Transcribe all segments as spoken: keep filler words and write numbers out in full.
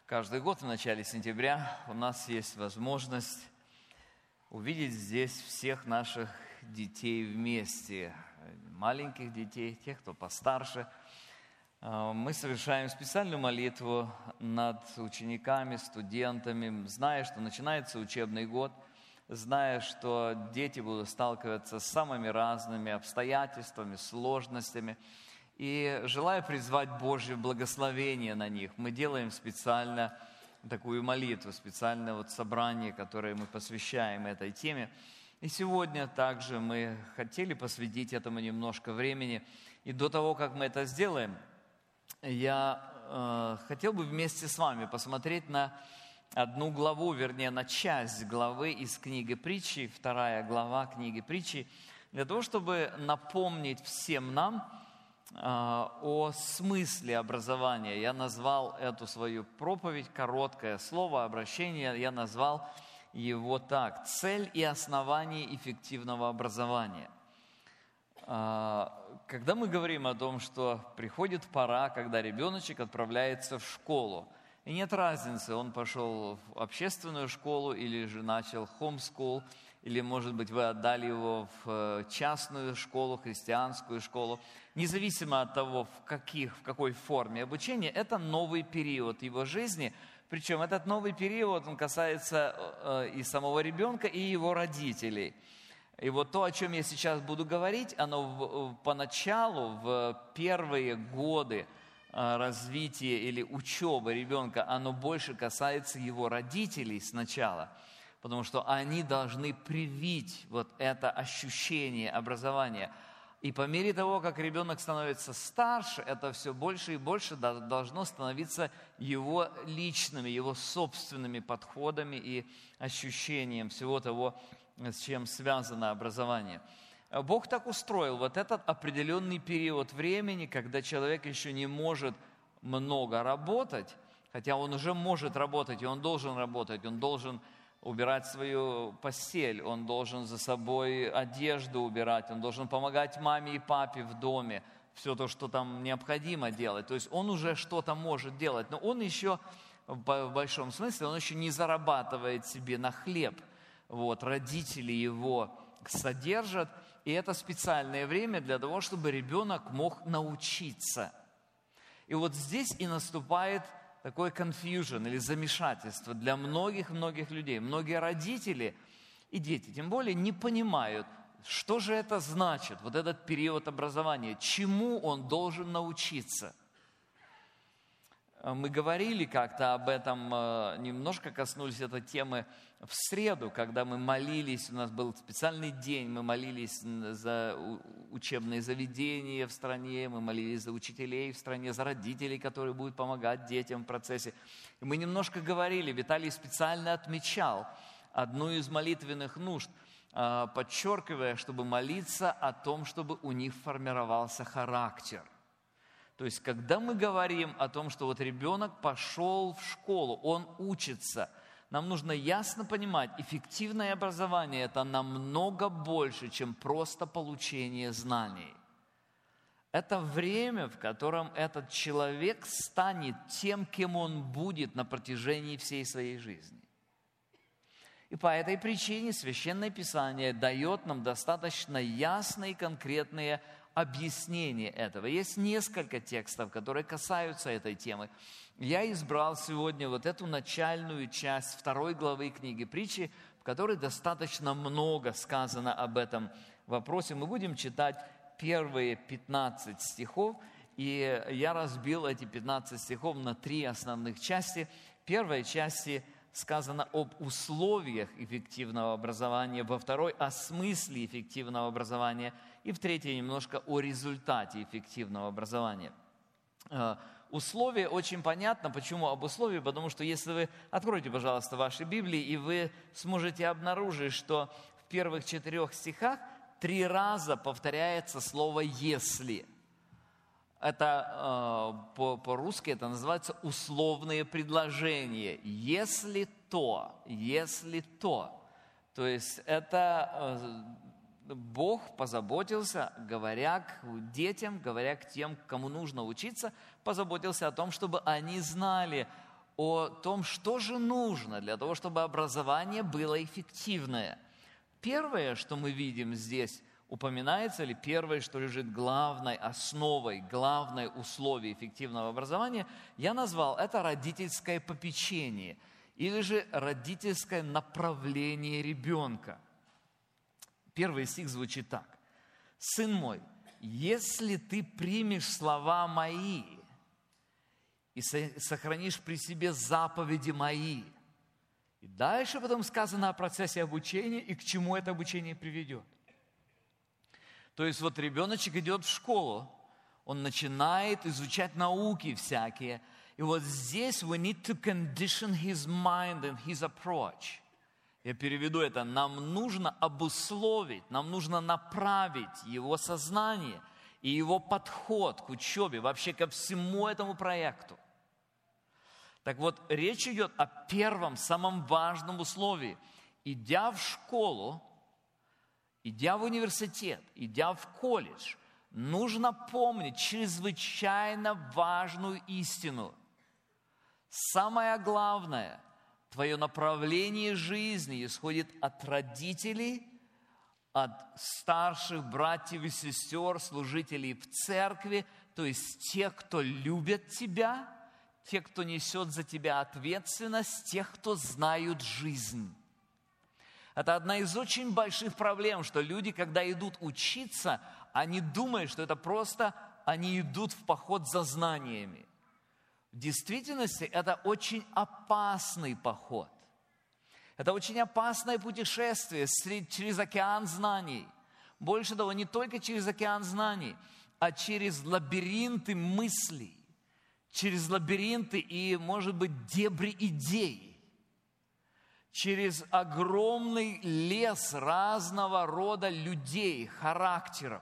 Каждый год в начале сентября у нас есть возможность увидеть здесь всех наших детей вместе, маленьких детей, тех, кто постарше. Мы совершаем специальную молитву над учениками, студентами, зная, что начинается учебный год, зная, что дети будут сталкиваться с самыми разными обстоятельствами, сложностями. И желая призвать Божье благословение на них, мы делаем специально такую молитву, специальное вот собрание, которое мы посвящаем этой теме. И сегодня также мы хотели посвятить этому немножко времени. И до того, как мы это сделаем, я э, хотел бы вместе с вами посмотреть на одну главу, вернее, на часть главы из книги Притчи, вторая глава книги Притчи, для того, чтобы напомнить всем нам о смысле образования. Я назвал эту свою проповедь, короткое слово, обращение, я назвал его так: «Цель и основание эффективного образования». Когда мы говорим о том, что приходит пора, когда ребеночек отправляется в школу, и нет разницы, он пошел в общественную школу или же начал homeschool, или, может быть, вы отдали его в частную школу, христианскую школу. Независимо от того, в, каких, в какой форме обучения, это новый период его жизни. Причем этот новый период, он касается и самого ребенка, и его родителей. И вот то, о чем я сейчас буду говорить, оно в, поначалу, в первые годы развития или учебы ребенка, оно больше касается его родителей сначала. Потому что они должны привить вот это ощущение образования. И по мере того, как ребенок становится старше, это все больше и больше должно становиться его личными, его собственными подходами и ощущением всего того, с чем связано образование. Бог так устроил вот этот определенный период времени, когда человек еще не может много работать, хотя он уже может работать, и он должен работать, он должен убирать свою постель, он должен за собой одежду убирать, он должен помогать маме и папе в доме, все то, что там необходимо делать. То есть он уже что-то может делать, но он еще, в большом смысле, он еще не зарабатывает себе на хлеб. Вот, родители его содержат, и это специальное время для того, чтобы ребенок мог научиться. И вот здесь и наступает такой confusion или замешательство для многих-многих людей. Многие родители и дети, тем более, не понимают, что же это значит, вот этот период образования, чему он должен научиться. Мы говорили как-то об этом, немножко коснулись этой темы в среду, когда мы молились, у нас был специальный день, мы молились за учебные заведения в стране, мы молились за учителей в стране, за родителей, которые будут помогать детям в процессе. И мы немножко говорили, Виталий специально отмечал одну из молитвенных нужд, подчеркивая, чтобы молиться о том, чтобы у них формировался характер. То есть, когда мы говорим о том, что вот ребенок пошел в школу, он учится, нам нужно ясно понимать, эффективное образование – это намного больше, чем просто получение знаний. Это время, в котором этот человек станет тем, кем он будет на протяжении всей своей жизни. И по этой причине Священное Писание дает нам достаточно ясные и конкретные объяснение этого. Есть несколько текстов, которые касаются этой темы. Я избрал сегодня вот эту начальную часть второй главы книги Притчи, в которой достаточно много сказано об этом вопросе. Мы будем читать первые пятнадцать стихов, и я разбил эти пятнадцать стихов на три основных части. В первой части сказано об условиях эффективного образования, во второй – о смысле эффективного образования, и в третьей немножко о результате эффективного образования. Условия очень понятно. Почему об условии? Потому что если вы откроете, пожалуйста, ваши Библии, и вы сможете обнаружить, что в первых четырех стихах три раза повторяется слово «если». Это по- по-русски это называется условные предложения. Если то, если то. То есть это Бог позаботился, говоря к детям, говоря к тем, кому нужно учиться, позаботился о том, чтобы они знали о том, что же нужно для того, чтобы образование было эффективное. Первое, что мы видим здесь, упоминается, или первое, что лежит главной основой, главное условие эффективного образования, я назвал это родительское попечение или же родительское направление ребенка. Первый стих звучит так. «Сын мой, если ты примешь слова мои и сохранишь при себе заповеди мои». И дальше потом сказано о процессе обучения и к чему это обучение приведет. То есть вот ребеночек идет в школу, он начинает изучать науки всякие, и вот здесь we need to condition his mind and his approach. Я переведу это, нам нужно обусловить, нам нужно направить его сознание и его подход к учебе, вообще ко всему этому проекту. Так вот, речь идет о первом, самом важном условии. Идя в школу, идя в университет, идя в колледж, нужно помнить чрезвычайно важную истину. Самое главное, твое направление жизни исходит от родителей, от старших братьев и сестер, служителей в церкви, то есть тех, кто любят тебя, тех, кто несет за тебя ответственность, тех, кто знают жизнь. Это одна из очень больших проблем, что люди, когда идут учиться, они думают, что это просто они идут в поход за знаниями. В действительности это очень опасный поход. Это очень опасное путешествие через океан знаний. Больше того, не только через океан знаний, а через лабиринты мыслей, через лабиринты и, может быть, дебри идей, через огромный лес разного рода людей, характеров.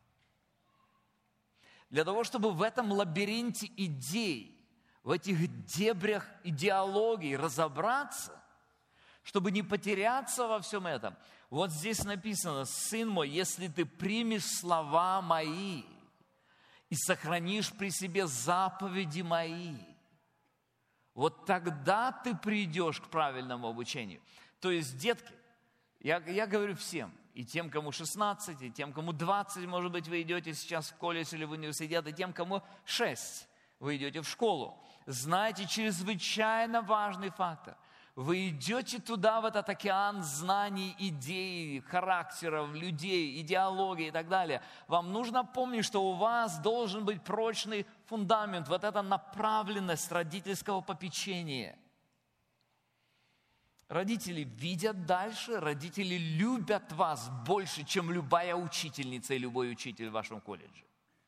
Для того, чтобы в этом лабиринте идей, в этих дебрях идеологий разобраться, чтобы не потеряться во всем этом. Вот здесь написано: «Сын мой, если ты примешь слова мои и сохранишь при себе заповеди мои, вот тогда ты придешь к правильному обучению». То есть, детки, я, я говорю всем, и тем, кому шестнадцать, и тем, кому двадцать, может быть, вы идете сейчас в колледж или в университет, и тем, кому шесть, вы идете в школу. Знаете чрезвычайно важный фактор. Вы идете туда, в этот океан знаний, идей, характеров, людей, идеологии и так далее. Вам нужно помнить, что у вас должен быть прочный фундамент, вот эта направленность родительского попечения. Родители видят дальше, родители любят вас больше, чем любая учительница и любой учитель в вашем колледже.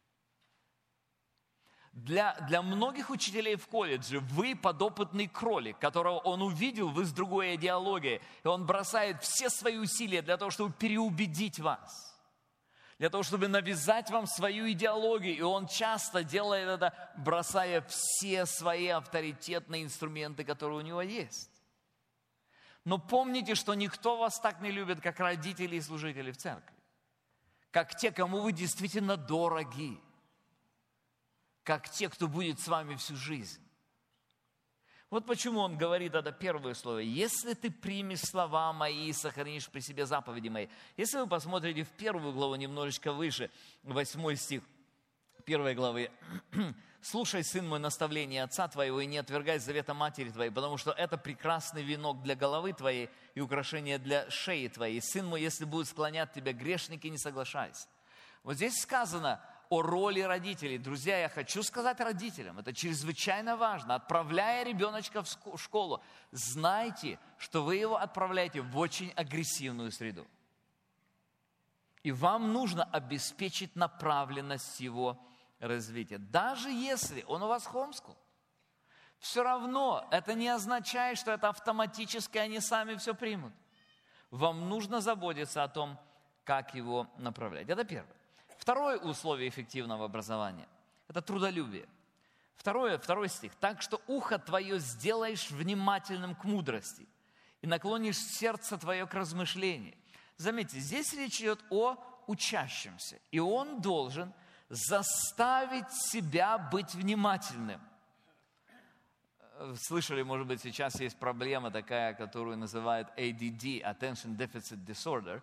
Для, для многих учителей в колледже вы подопытный кролик, которого он увидел, вы с другой идеологией, и он бросает все свои усилия для того, чтобы переубедить вас, для того, чтобы навязать вам свою идеологию, и он часто делает это, бросая все свои авторитетные инструменты, которые у него есть. Но помните, что никто вас так не любит, как родители и служители в церкви, как те, кому вы действительно дороги, как те, кто будет с вами всю жизнь. Вот почему он говорит это первое слово. «Если ты примешь слова мои и сохранишь при себе заповеди мои». Если вы посмотрите в первую главу немножечко выше, восьмой стих первой главы. «Слушай, сын мой, наставление отца твоего, и не отвергай завета матери твоей, потому что это прекрасный венок для головы твоей и украшение для шеи твоей. Сын мой, если будут склонять тебя грешники, не соглашайся». Вот здесь сказано о роли родителей. Друзья, я хочу сказать родителям, это чрезвычайно важно. Отправляя ребеночка в школу, знайте, что вы его отправляете в очень агрессивную среду. И вам нужно обеспечить направленность его развития. Даже если он у вас homeschool, все равно это не означает, что это автоматически они сами все примут. Вам нужно заботиться о том, как его направлять. Это первое. Второе условие эффективного образования – это трудолюбие. Второе, второй стих. «Так что ухо твое сделаешь внимательным к мудрости и наклонишь сердце твое к размышлению». Заметьте, здесь речь идет о учащемся, и он должен заставить себя быть внимательным. слышали, может быть, сейчас есть проблема такая, которую называют эй ди ди, Attention Deficit Disorder.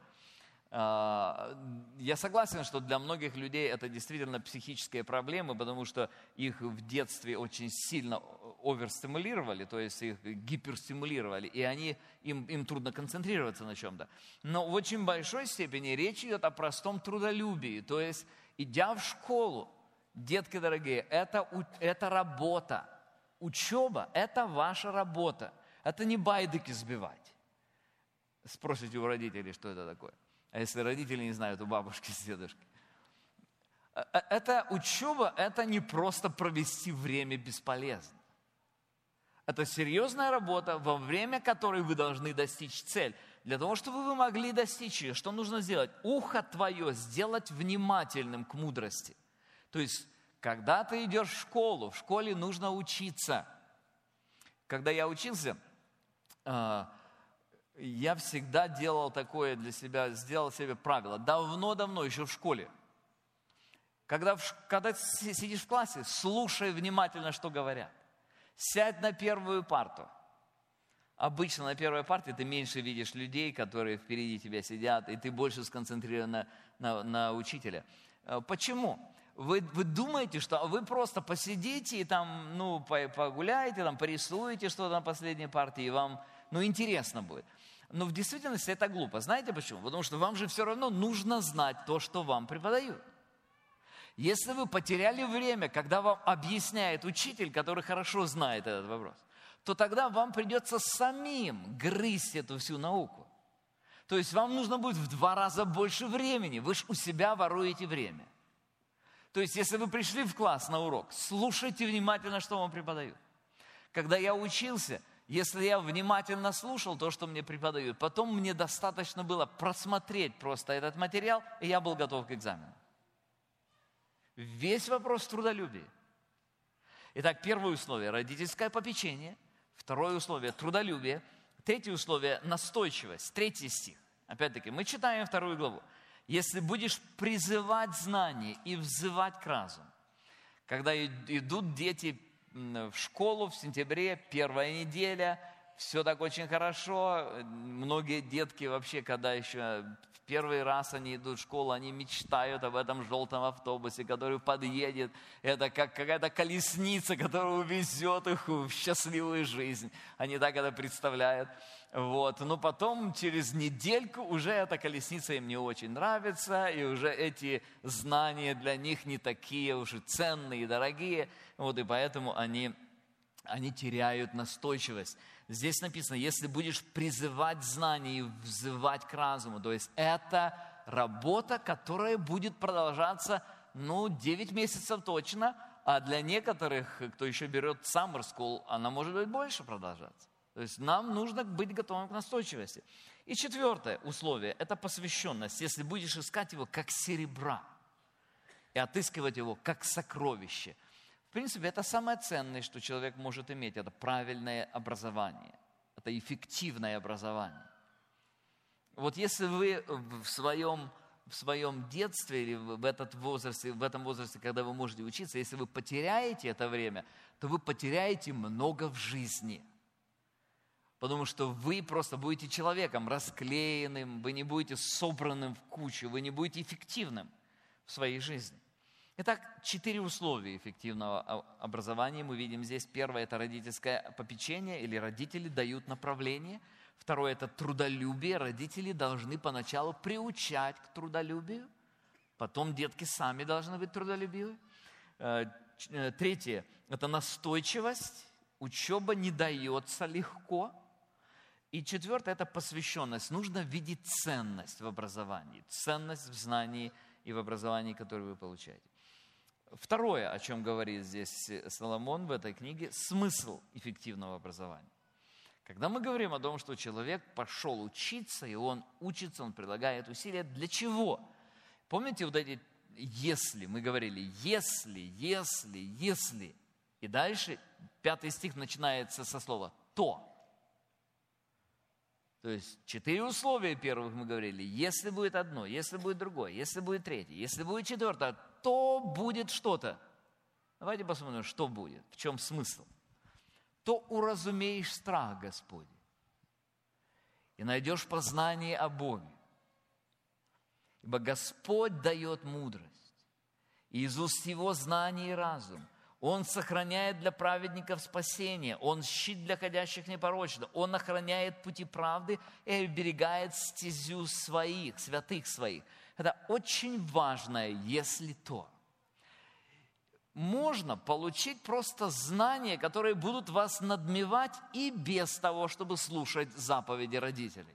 Я согласен, что для многих людей это действительно психические проблемы, потому что их в детстве очень сильно оверстимулировали, то есть их гиперстимулировали, и они, им, им трудно концентрироваться на чем-то. Но в очень большой степени речь идет о простом трудолюбии, то есть идя в школу, детки дорогие, это, это работа. Учеба – это ваша работа. Это не байдыки сбивать. Спросите у родителей, что это такое. А если родители не знают, у бабушки с дедушкой. Это учеба – это не просто провести время бесполезно. Это серьезная работа, во время которой вы должны достичь цель. Для того, чтобы вы могли достичь ее, что нужно сделать? Ухо твое сделать внимательным к мудрости. То есть, когда ты идешь в школу, в школе нужно учиться. Когда я учился, я всегда делал такое для себя, сделал себе правило. Давно-давно, еще в школе. Когда, в, когда сидишь в классе, слушай внимательно, что говорят. Сядь на первую парту. Обычно на первой парте ты меньше видишь людей, которые впереди тебя сидят, и ты больше сконцентрирован на, на, на учителя. Почему? Вы, вы думаете, что вы просто посидите и там, ну, погуляете, там, порисуете что-то на последней партии, и вам, ну, интересно будет. Но в действительности это глупо. Знаете почему? Потому что вам же все равно нужно знать то, что вам преподают. Если вы потеряли время, когда вам объясняет учитель, который хорошо знает этот вопрос, то тогда вам придется самим грызть эту всю науку. То есть вам нужно будет в два раза больше времени. Вы же у себя воруете время. То есть если вы пришли в класс на урок, слушайте внимательно, что вам преподают. Когда я учился, если я внимательно слушал то, что мне преподают, потом мне достаточно было просмотреть просто этот материал, и я был готов к экзамену. Весь вопрос в трудолюбии. Итак, первое условие – родительское попечение. Второе условие – трудолюбие. Третье условие – настойчивость. Третий стих. Опять-таки, мы читаем вторую главу. «Если будешь призывать знание и взывать к разуму». Когда идут дети в школу в сентябре, первая неделя, все так очень хорошо. Многие детки вообще, когда еще в первый раз они идут в школу, они мечтают об этом желтом автобусе, который подъедет. Это как какая-то колесница, которая увезет их в счастливую жизнь. Они так это представляют. Вот. Но потом, через недельку, уже эта колесница им не очень нравится, и уже эти знания для них не такие уж и ценные и дорогие. Вот, и поэтому они, они теряют настойчивость. Здесь написано, если будешь призывать знания и взывать к разуму, то есть это работа, которая будет продолжаться, ну, девять месяцев точно, а для некоторых, кто еще берет summer school, она может быть больше продолжаться. То есть нам нужно быть готовым к настойчивости. И четвертое условие – это посвященность. Если будешь искать его как серебра и отыскивать его как сокровище. В принципе, это самое ценное, что человек может иметь. Это правильное образование. Это эффективное образование. Вот если вы в своем, в своем детстве или в, этот возрасте, в этом возрасте, когда вы можете учиться, если вы потеряете это время, то вы потеряете много в жизни. Потому что вы просто будете человеком расклеенным, вы не будете собранным в кучу, вы не будете эффективным в своей жизни. Итак, четыре условия эффективного образования мы видим здесь. Первое – это родительское попечение, или родители дают направление. Второе – это трудолюбие. Родители должны поначалу приучать к трудолюбию. Потом детки сами должны быть трудолюбивы. Третье – это настойчивость. Учеба не дается легко. И четвертое – это посвященность. Нужно видеть ценность в образовании, ценность в знании и в образовании, которое вы получаете. Второе, о чем говорит здесь Соломон в этой книге – смысл эффективного образования. Когда мы говорим о том, что человек пошел учиться, и он учится, он прилагает усилия, для чего? Помните вот эти «если»? Мы говорили «если», «если», «если». И дальше пятый стих начинается со слова «то». То есть четыре условия первых мы говорили. Если будет одно, если будет другое, если будет третье, если будет четвертое, то будет что-то. Давайте посмотрим, что будет, в чем смысл. То то уразумеешь страх Господень и найдешь познание о Боге. Ибо Господь дает мудрость, и из уст Его знание и разум. Он сохраняет для праведников спасение, Он щит для ходящих непорочно, Он охраняет пути правды и оберегает стезю своих, святых своих. Это очень важное, если то. Можно получить просто знания, которые будут вас надмевать и без того, чтобы слушать заповеди родителей.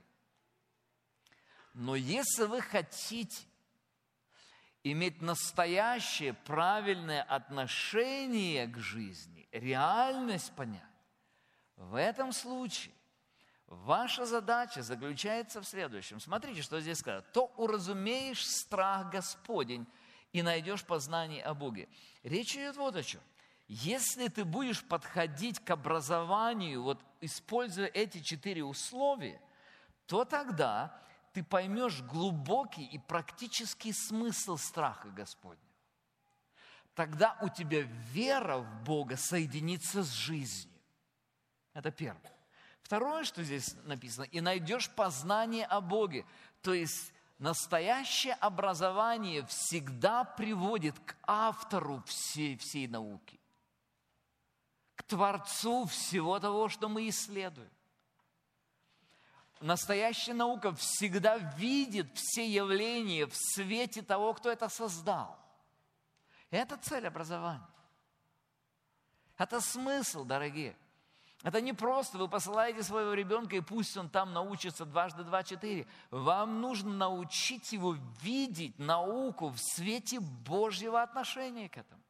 Но если вы хотите иметь настоящее правильное отношение к жизни, реальность понять, в этом случае ваша задача заключается в следующем. Смотрите, что здесь сказано. «То уразумеешь страх Господень и найдешь познание о Боге». Речь идет вот о чем. Если ты будешь подходить к образованию, вот используя эти четыре условия, то тогда ты поймешь глубокий и практический смысл страха Господня. Тогда у тебя вера в Бога соединится с жизнью. Это первое. Второе, что здесь написано, и найдешь познание о Боге. То есть настоящее образование всегда приводит к автору всей, всей науки, к Творцу всего того, что мы исследуем. Настоящая наука всегда видит все явления в свете того, кто это создал. Это цель образования. Это смысл, дорогие. Это не просто вы посылаете своего ребенка, и пусть он там научится дважды два четыре. Вам нужно научить его видеть науку в свете Божьего отношения к этому.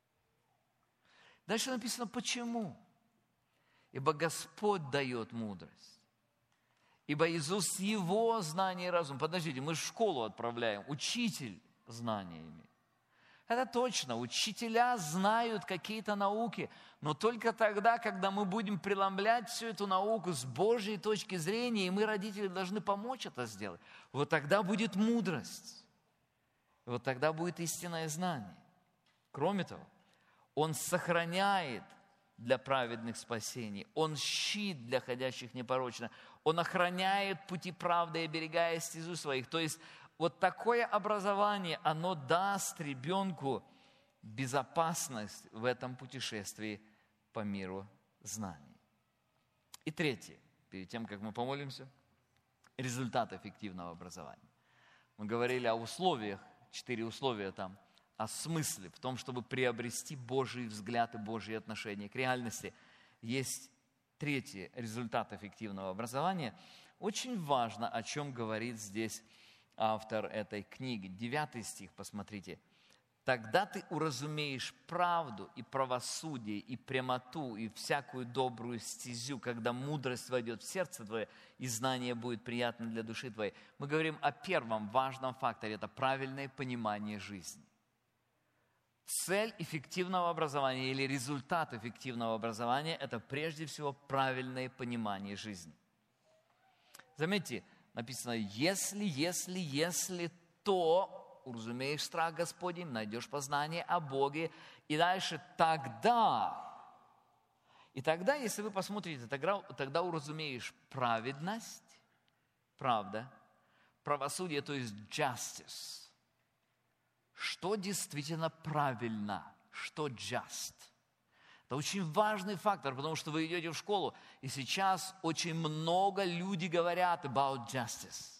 Дальше написано, почему? Ибо Господь дает мудрость. Ибо из уст Его знание и разум. Подождите, мы в школу отправляем. Учитель знаниями. Это точно. Учителя знают какие-то науки. Но только тогда, когда мы будем преломлять всю эту науку с Божьей точки зрения, и мы, родители, должны помочь это сделать, вот тогда будет мудрость. Вот тогда будет истинное знание. Кроме того, Он сохраняет для праведных спасений. Он щит для ходящих непорочно. Он охраняет пути правды и оберегая стезю своих. То есть вот такое образование, оно даст ребенку безопасность в этом путешествии по миру знаний. И третье, перед тем, как мы помолимся, результат эффективного образования. Мы говорили о условиях, четыре условия там, о смысле, в том, чтобы приобрести Божий взгляд и Божьи отношения к реальности. Есть третий результат эффективного образования. Очень важно, о чем говорит здесь автор этой книги. Девятый стих, посмотрите. «Тогда ты уразумеешь правду и правосудие, и прямоту, и всякую добрую стезю, когда мудрость войдет в сердце твое, и знание будет приятно для души твоей». Мы говорим о первом важном факторе, это правильное понимание жизни. Цель эффективного образования или результат эффективного образования – это прежде всего правильное понимание жизни. Заметьте, написано, если, если, если, то уразумеешь страх Господень, найдешь познание о Боге, и дальше тогда. И тогда, если вы посмотрите, тогда, тогда уразумеешь праведность, правда, правосудие, то есть justice. Что действительно правильно, что just. Это очень важный фактор, потому что вы идете в школу, и сейчас очень много людей говорят about justice.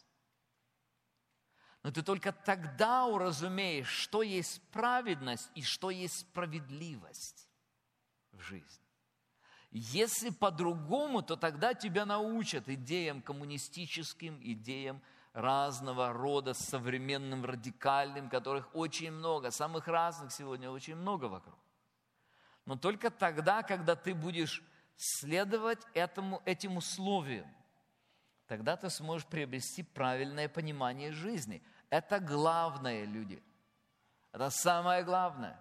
Но ты только тогда уразумеешь, что есть праведность и что есть справедливость в жизни. Если по-другому, то тогда тебя научат идеям коммунистическим, идеям разного рода, современным, радикальным, которых очень много, самых разных сегодня очень много вокруг. Но только тогда, когда ты будешь следовать этому, этим условиям, тогда ты сможешь приобрести правильное понимание жизни. Это главное, люди. Это самое главное.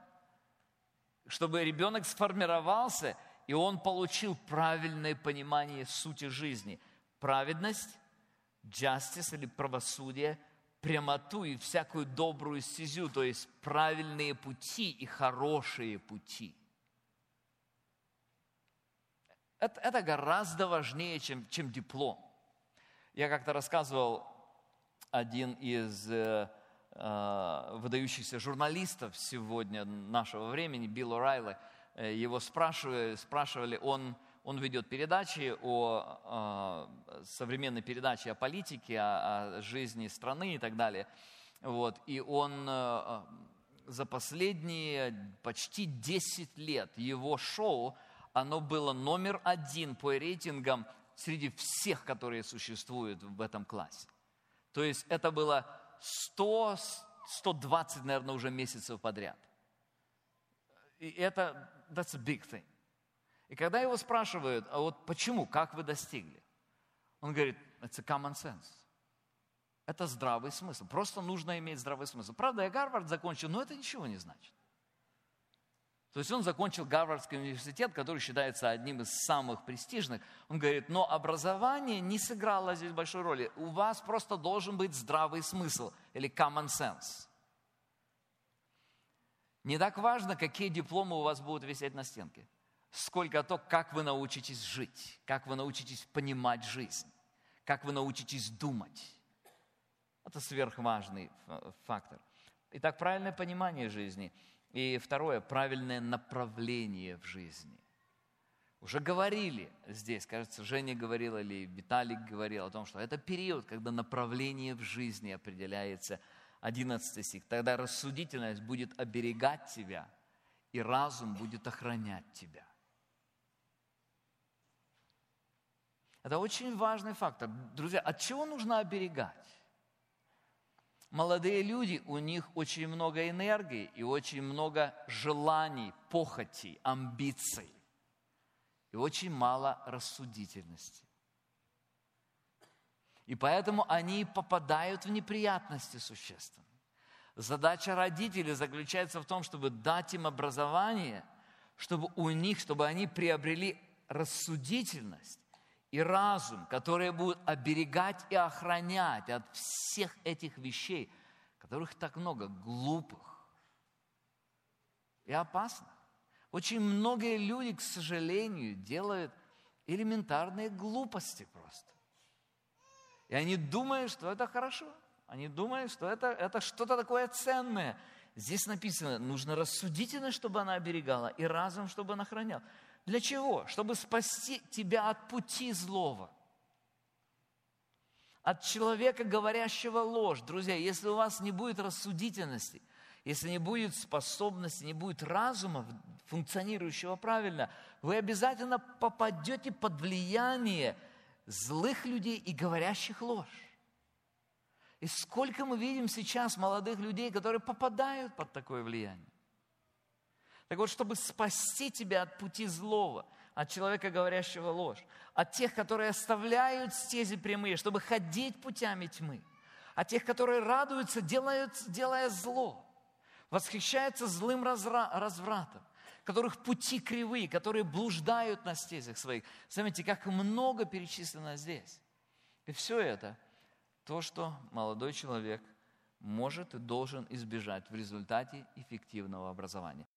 Чтобы ребенок сформировался, и он получил правильное понимание сути жизни. Праведность, justice или правосудие, прямоту и всякую добрую стезю, то есть правильные пути и хорошие пути. Это, это гораздо важнее, чем, чем диплом. Я как-то рассказывал, один из э, э, выдающихся журналистов сегодня нашего времени, Билл О'Райли, э, его спрашивали, спрашивали он, он ведет передачи, о, э, современной передачи о политике, о, о жизни страны и так далее. Вот, и он э, за последние почти десять лет, его шоу, оно было номер один по рейтингам среди всех, которые существуют в этом классе. То есть это было сто - сто двадцать, наверное, уже месяцев подряд. И это, that's a big thing. И когда его спрашивают, а вот почему, как вы достигли? Он говорит, it's a common sense. Это здравый смысл. Просто нужно иметь здравый смысл. Правда, я Гарвард закончил, но это ничего не значит. То есть он закончил Гарвардский университет, который считается одним из самых престижных. Он говорит, но образование не сыграло здесь большой роли. У вас просто должен быть здравый смысл или common sense. Не так важно, какие дипломы у вас будут висеть на стенке, сколько то, как вы научитесь жить, как вы научитесь понимать жизнь, как вы научитесь думать. Это сверхважный фактор. Итак, правильное понимание жизни. И второе, правильное направление в жизни. Уже говорили здесь, кажется, Женя говорила или Виталик говорил о том, что это период, когда направление в жизни определяется. одиннадцатый стих. Тогда рассудительность будет оберегать тебя, и разум будет охранять тебя. Это очень важный фактор. Друзья, от чего нужно оберегать? Молодые люди, у них очень много энергии и очень много желаний, похотей, амбиций. И очень мало рассудительности. И поэтому они попадают в неприятности существенные. Задача родителей заключается в том, чтобы дать им образование, чтобы у них, чтобы они приобрели рассудительность и разум, которые будут оберегать и охранять от всех этих вещей, которых так много, глупых и опасных. Очень многие люди, к сожалению, делают элементарные глупости просто. И они думают, что это хорошо. Они думают, что это, это что-то такое ценное. Здесь написано, нужно рассудительность, чтобы она оберегала, и разум, чтобы она охраняла. Для чего? Чтобы спасти тебя от пути злого. От человека, говорящего ложь. Друзья, если у вас не будет рассудительности, если не будет способности, не будет разума, функционирующего правильно, вы обязательно попадете под влияние злых людей и говорящих ложь. И сколько мы видим сейчас молодых людей, которые попадают под такое влияние. Так вот, чтобы спасти тебя от пути злого, от человека, говорящего ложь, от тех, которые оставляют стези прямые, чтобы ходить путями тьмы, от тех, которые радуются, делают, делая зло, восхищаются злым разра- развратом, которых пути кривые, которые блуждают на стезях своих. Заметьте, как много перечислено здесь. И все это то, что молодой человек может и должен избежать в результате эффективного образования.